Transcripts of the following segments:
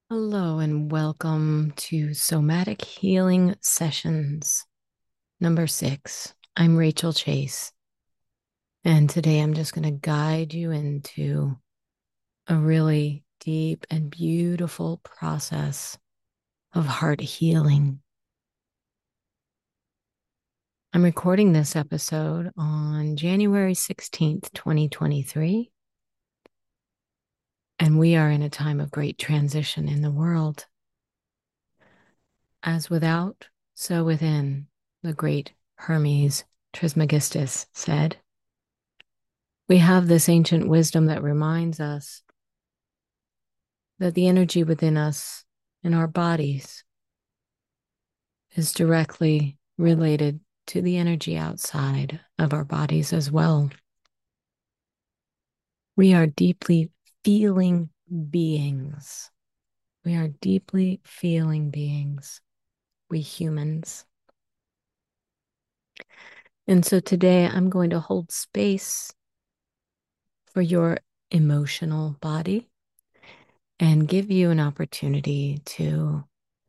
Hello and welcome to Somatic Healing Sessions number 6. I'm Rachel Chase, and today I'm just going to guide you into a really deep and beautiful process of heart healing. I'm recording this episode on January 16th, 2023, and we are in a time of great transition in the world. As without, so within, the great Hermes Trismegistus said. We have this ancient wisdom that reminds us that the energy within us in our bodies is directly related to the energy outside of our bodies as well. We are deeply feeling beings. We are deeply feeling beings, we humans. And so today I'm going to hold space for your emotional body and give you an opportunity to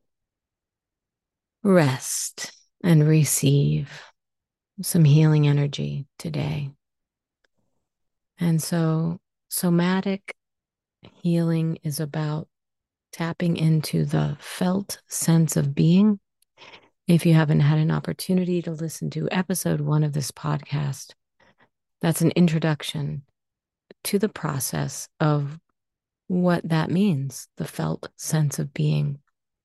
rest and receive some healing energy today. And so, somatic healing is about tapping into the felt sense of being. If you haven't had an opportunity to listen to episode 1 of this podcast, that's an introduction to the process of what that means, the felt sense of being.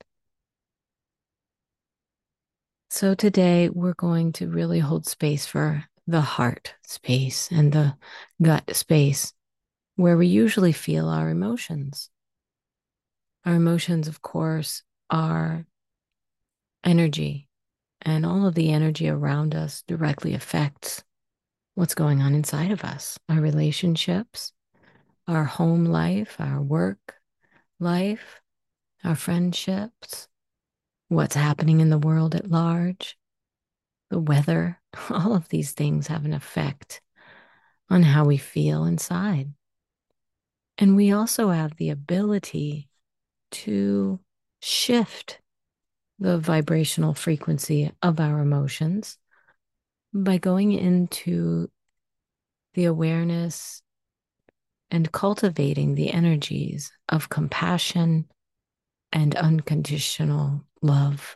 So today we're going to really hold space for the heart space and the gut space where we usually feel our emotions. Our emotions, of course, are energy, and all of the energy around us directly affects what's going on inside of us, our relationships, our home life, our work life, our friendships, what's happening in the world at large, the weather. All of these things have an effect on how we feel inside. And we also have the ability to shift the vibrational frequency of our emotions by going into the awareness and cultivating the energies of compassion and unconditional love.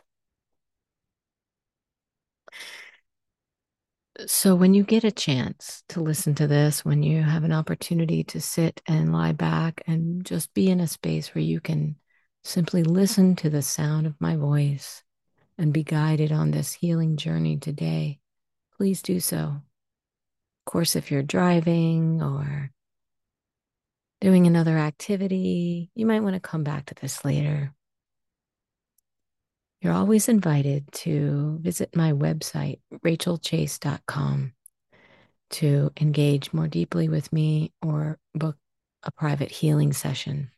So, when you get a chance to listen to this, when you have an opportunity to sit and lie back and just be in a space where you can simply listen to the sound of my voice and be guided on this healing journey today, please do so. Of course, if you're driving or doing another activity, you might want to come back to this later. You're always invited to visit my website, rachelchase.com, to engage more deeply with me or book a private healing session.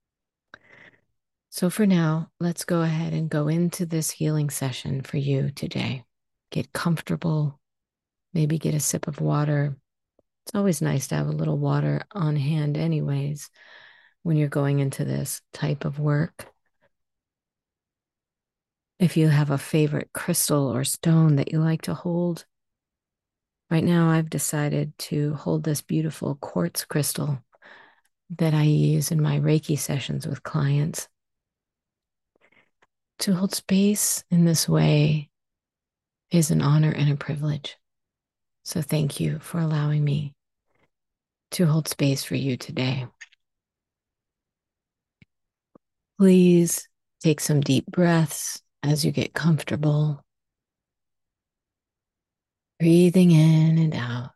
So for now, let's go ahead and go into this healing session for you today. Get comfortable, maybe get a sip of water. It's always nice to have a little water on hand, anyways, when you're going into this type of work. If you have a favorite crystal or stone that you like to hold, right now I've decided to hold this beautiful quartz crystal that I use in my Reiki sessions with clients. To hold space in this way is an honor and a privilege. So thank you for allowing me to hold space for you today. Please take some deep breaths as you get comfortable. Breathing in and out.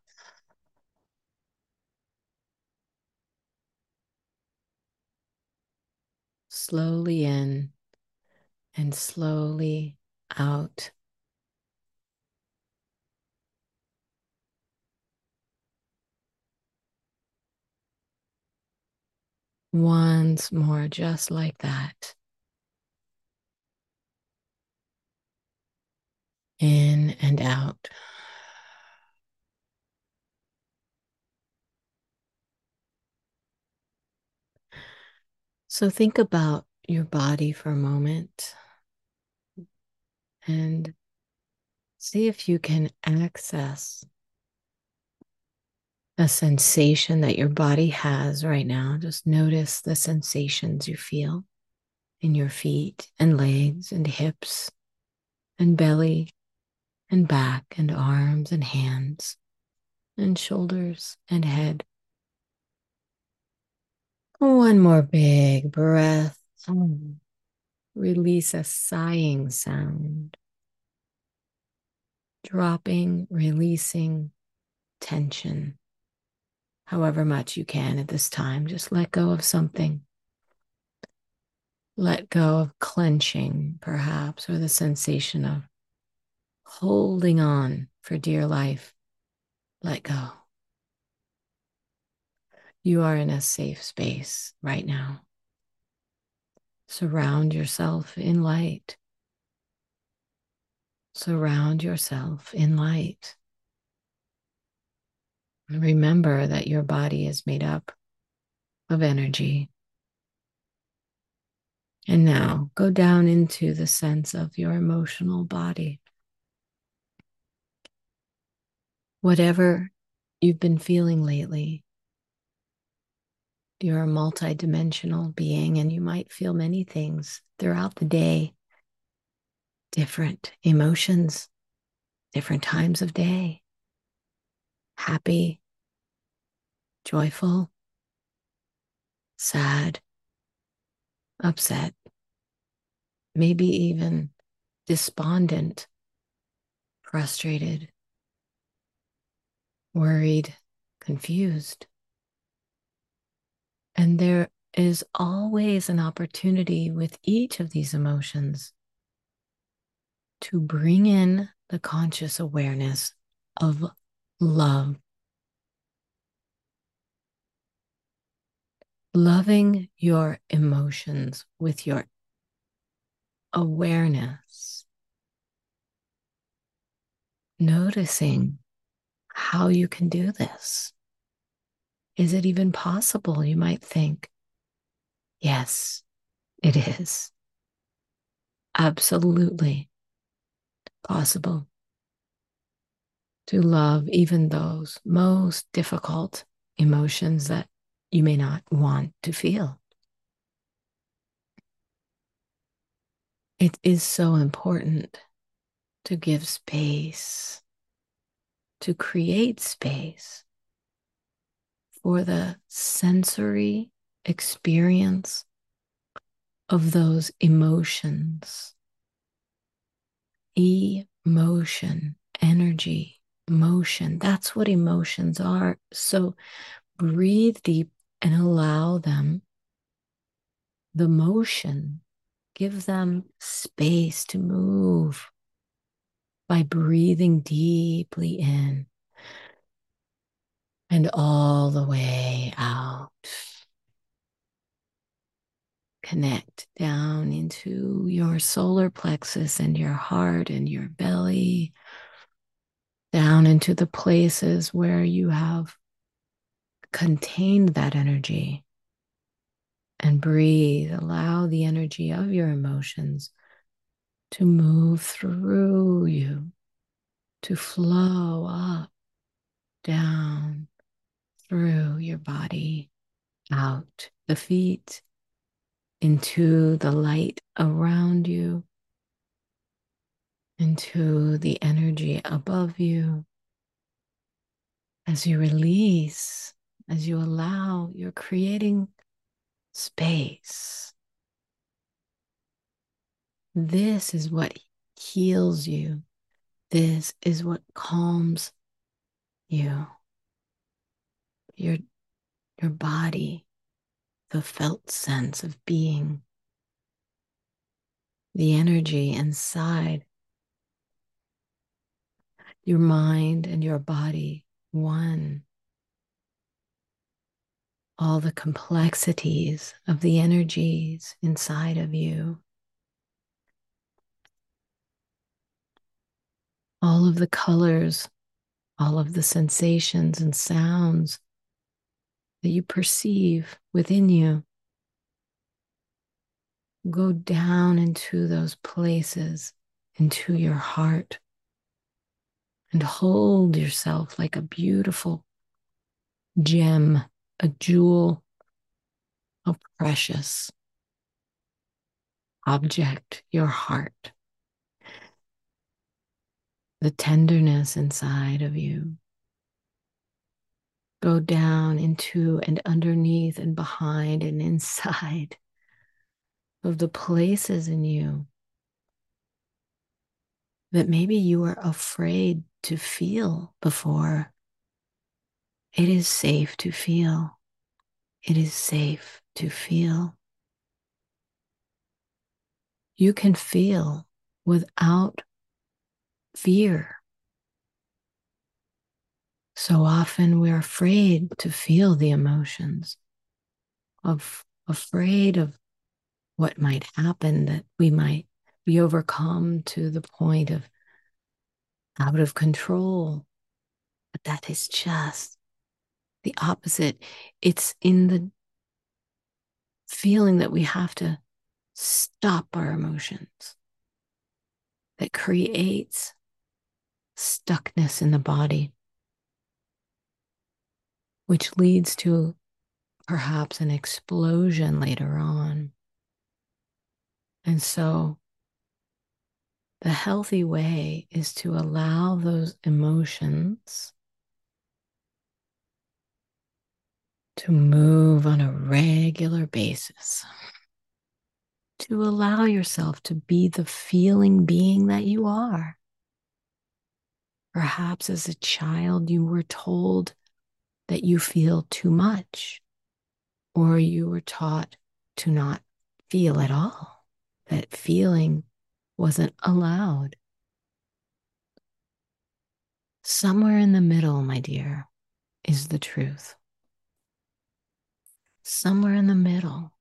Slowly in and slowly out. Once more, just like that. In and out. So think about your body for a moment and see if you can access a sensation that your body has right now. Just notice the sensations you feel in your feet and legs and hips and belly and back and arms and hands and shoulders and head. One more big breath. Release a sighing sound, dropping, releasing tension. However much you can at this time, just let go of something. Let go of clenching, perhaps, or the sensation of holding on for dear life. Let go. You are in a safe space right now. Surround yourself in light. Surround yourself in light. And remember that your body is made up of energy. And now go down into the sense of your emotional body. Whatever you've been feeling lately, you're a multidimensional being and you might feel many things throughout the day, different emotions, different times of day, happy, joyful, sad, upset, maybe even despondent, frustrated, worried, confused. And there is always an opportunity with each of these emotions to bring in the conscious awareness of love. Loving your emotions with your awareness. Noticing how you can do this. Is it even possible? You might think, yes, it is. Absolutely possible to love even those most difficult emotions that you may not want to feel. It is so important to give space, to create space for the sensory experience of those emotions. Emotion, energy, motion. That's what emotions are. So breathe deep and allow them the motion. Give them space to move by breathing deeply in and all the way out. Connect down into your solar plexus and your heart and your belly, down into the places where you have contained that energy. And breathe. Allow the energy of your emotions to move through you, to flow up, down, through your body, out the feet, into the light around you, into the energy above you. As you release, as you allow, you're creating space. This is what heals you. This is what calms you. Your, your body, the felt sense of being, the energy inside your mind and your body, one. All the complexities of the energies inside of you, all of the colors, all of the sensations and sounds that you perceive within you. Go down into those places, into your heart, and hold yourself like a beautiful gem, a jewel, a precious object, your heart, the tenderness inside of you. Go down into and underneath and behind and inside of the places in you that maybe you were afraid to feel before. It is safe to feel. It is safe to feel. You can feel without fear. So often we're afraid to feel the emotions, afraid of what might happen, that we might be overcome to the point of out of control. But that is just the opposite. It's in the feeling that we have to stop our emotions that creates stuckness in the body, which leads to perhaps an explosion later on. And so the healthy way is to allow those emotions to move on a regular basis, to allow yourself to be the feeling being that you are. Perhaps as a child, you were told that you feel too much, or you were taught to not feel at all, that feeling wasn't allowed. Somewhere in the middle, my dear, is the truth. Somewhere in the middle,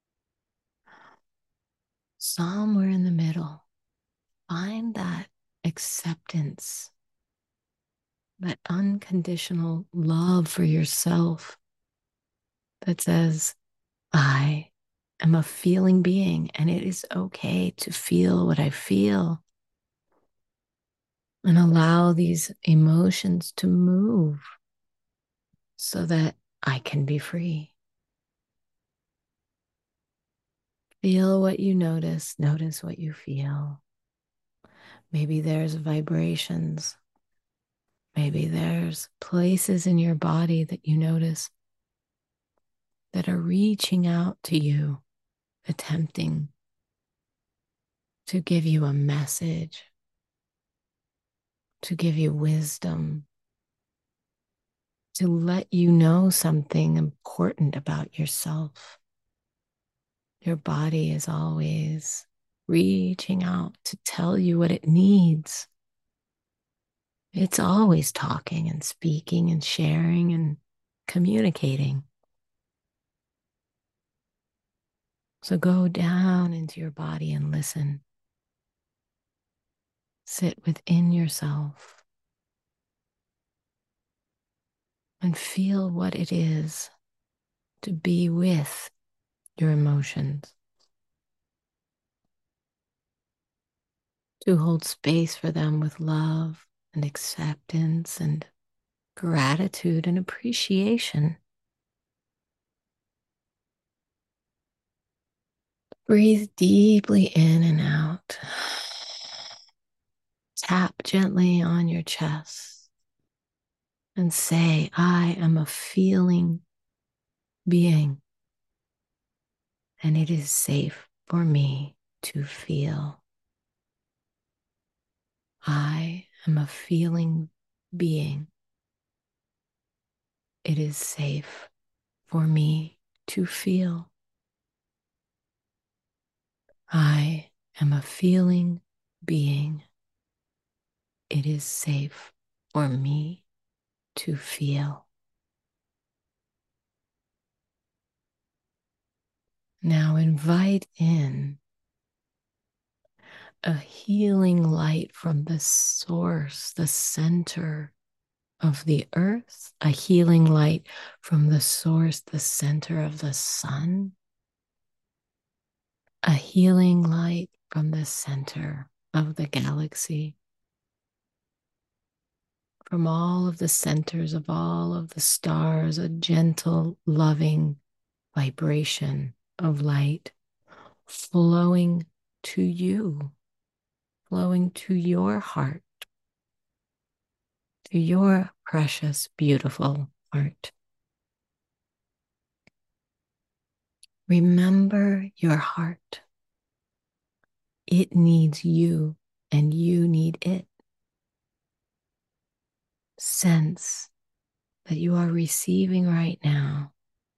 somewhere in the middle, find that acceptance, that unconditional love for yourself that says, I am a feeling being and it is okay to feel what I feel, and allow these emotions to move so that I can be free. Feel what you notice, notice what you feel. Maybe there's vibrations. Maybe there's places in your body that you notice that are reaching out to you, attempting to give you a message, to give you wisdom, to let you know something important about yourself. Your body is always reaching out to tell you what it needs. It's always talking and speaking and sharing and communicating. So go down into your body and listen. Sit within yourself and feel what it is to be with your emotions, to hold space for them with love and acceptance and gratitude and appreciation. Breathe deeply in and out. Tap gently on your chest and say, I am a feeling being, and it is safe for me to feel. I am a feeling being. It is safe for me to feel. I am a feeling being. It is safe for me to feel. Now invite in a healing light from the source, the center of the earth, a healing light from the source, the center of the sun. a healing light from the center of the galaxy, from all of the centers of all of the stars, a gentle, loving vibration of light flowing to you, flowing to your heart, to your precious, beautiful heart. Remember your heart. It needs you and you need it. Sense that you are receiving right now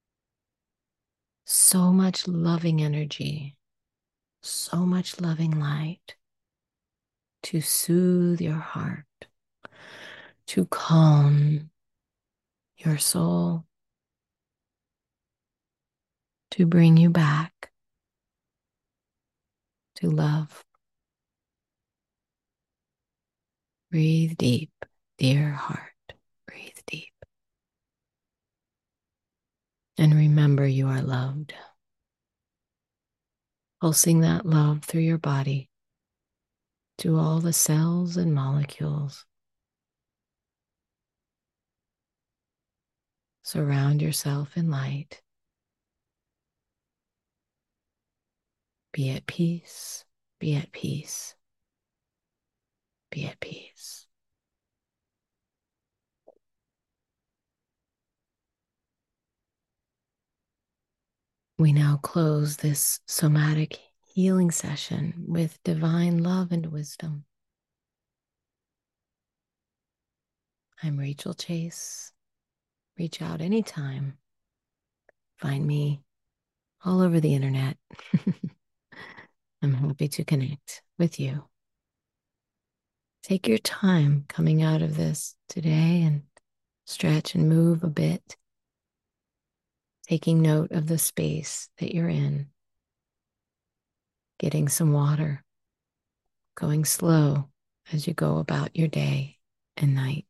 so much loving energy, so much loving light to soothe your heart, to calm your soul, to bring you back to love. Breathe deep, dear heart. Breathe deep. And remember you are loved. Pulsing that love through your body to all the cells and molecules. Surround yourself in light. Be at peace. Be at peace. Be at peace. We now close this somatic healing session with divine love and wisdom. I'm Rachel Chase. Reach out anytime. Find me all over the internet. I'm happy to connect with you. Take your time coming out of this today and stretch and move a bit, taking note of the space that you're in, getting some water, going slow as you go about your day and night.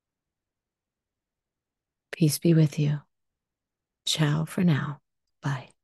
Peace be with you. Ciao for now. Bye.